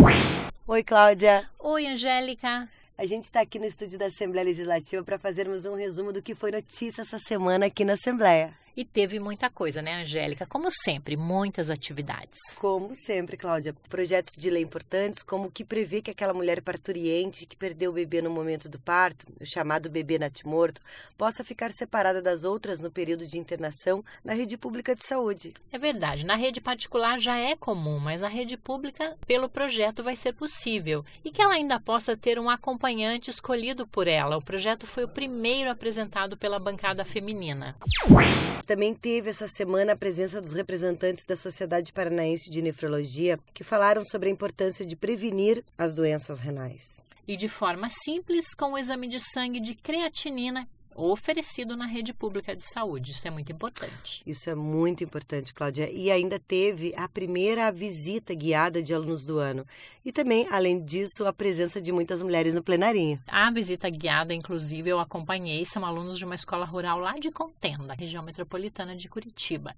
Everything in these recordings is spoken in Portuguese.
Oi, Cláudia. Oi, Angélica. A gente está aqui no estúdio da Assembleia Legislativa para fazermos um resumo do que foi notícia essa semana aqui na Assembleia. E teve muita coisa, né, Angélica? Como sempre, muitas atividades. Como sempre, Cláudia, projetos de lei importantes, como o que prevê que aquela mulher parturiente que perdeu o bebê no momento do parto, o chamado bebê natimorto, possa ficar separada das outras no período de internação na rede pública de saúde. É verdade, na rede particular já é comum, mas na rede pública, pelo projeto, vai ser possível. E que ela ainda possa ter um acompanhante escolhido por ela. O projeto foi o primeiro apresentado pela bancada feminina. Também teve essa semana a presença dos representantes da Sociedade Paranaense de Nefrologia, que falaram sobre a importância de prevenir as doenças renais. E de forma simples, com o exame de sangue de creatinina oferecido na rede pública de saúde. Isso é muito importante. Isso é muito importante, Cláudia. E ainda teve a primeira visita guiada de alunos do ano. E também, além disso, a presença de muitas mulheres no plenarinho. A visita guiada, inclusive, eu acompanhei, são alunos de uma escola rural lá de Contenda, região metropolitana de Curitiba.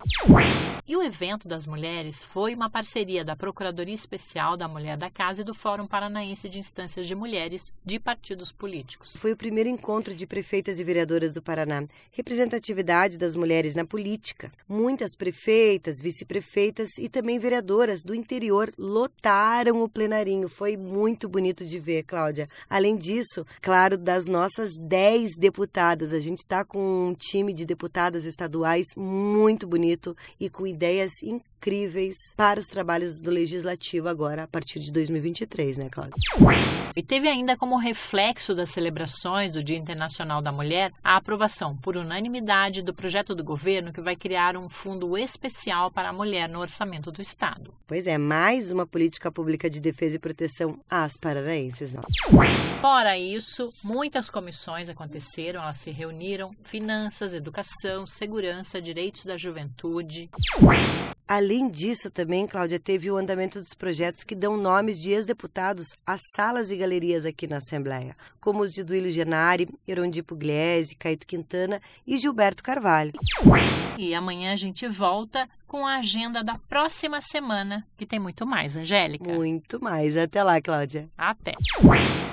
E o evento das mulheres foi uma parceria da Procuradoria Especial da Mulher da Casa e do Fórum Paranaense de Instâncias de Mulheres de partidos políticos. Foi o primeiro encontro de prefeitas e vereadoras do Paraná. Representatividade das mulheres na política. Muitas prefeitas, vice-prefeitas e também vereadoras do interior lotaram o plenarinho. Foi muito bonito de ver, Cláudia. Além disso, claro, das nossas 10 deputadas. A gente está com um time de deputadas estaduais muito bonito e com ideias incríveis para os trabalhos do Legislativo agora, a partir de 2023, né, Cláudia? E teve ainda como reflexo das celebrações do Dia Internacional da Mulher a aprovação por unanimidade do projeto do governo que vai criar um fundo especial para a mulher no orçamento do Estado. Pois é, mais uma política pública de defesa e proteção às paranaenses, não? Fora isso, muitas comissões aconteceram, elas se reuniram: finanças, educação, segurança, direitos da juventude. Além disso, também, Cláudia, teve o andamento dos projetos que dão nomes de ex-deputados às salas e galerias aqui na Assembleia, como os de Duílio Genari, Erondi Pugliese, Caíto Quintana e Gilberto Carvalho. E amanhã a gente volta com a agenda da próxima semana, que tem muito mais, Angélica. Muito mais. Até lá, Cláudia. Até!